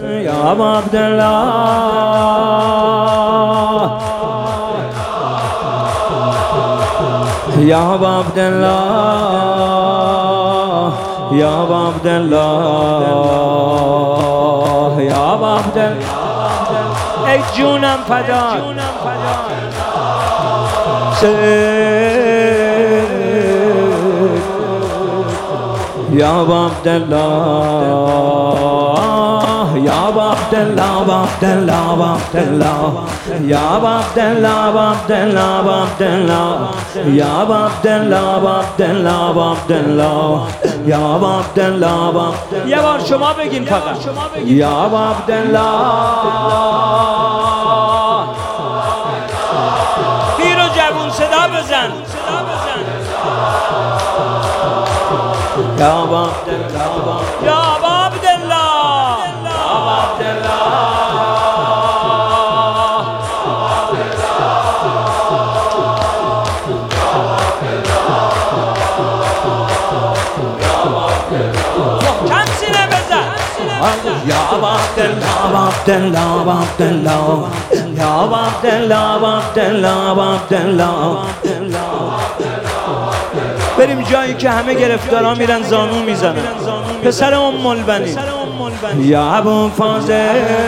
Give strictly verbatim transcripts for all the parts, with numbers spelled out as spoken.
یا ابا عبدالله یا ابا عبدالله یا ابا عبدالله یا ابا عبدالله ای جونم فدا یا ابا عبدالله یا ابا عبدالله ابا عبدالله ابا عبدالله یا ابا عبدالله ابا عبدالله ابا عبدالله یا ابا عبدالله ابا عبدالله ابا عبدالله یا ابا عبدالله ابا یه بار شما بگین فقط یا ابا عبدالله پیر و جوون صدا بزن یا ابا عبدالله یا ابا عبدالله یا ابا عبدالله محکم سینه بزن یا ابا عبدالله ابا عبدالله ابا عبدالله یا ابا عبدالله ابا عبدالله ابا عبدالله بریم جایی که همه گرفتارا میرن زانو میزنن پسر ام البنین یا ابو فاضل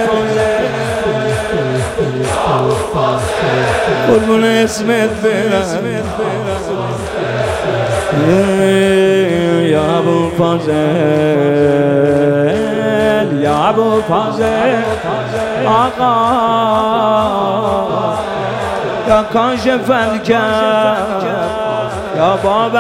قربون اسمت برم یا ابو فاضل یا ابو فاضل آقا یا کاشف الکرب یا باب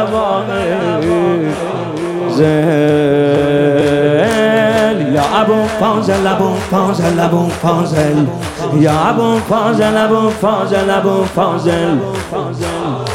العوائل یا ابو فاضل ابو فاضل ابو فاضل یا ابو فاضل ابو فاضل ابو فاضل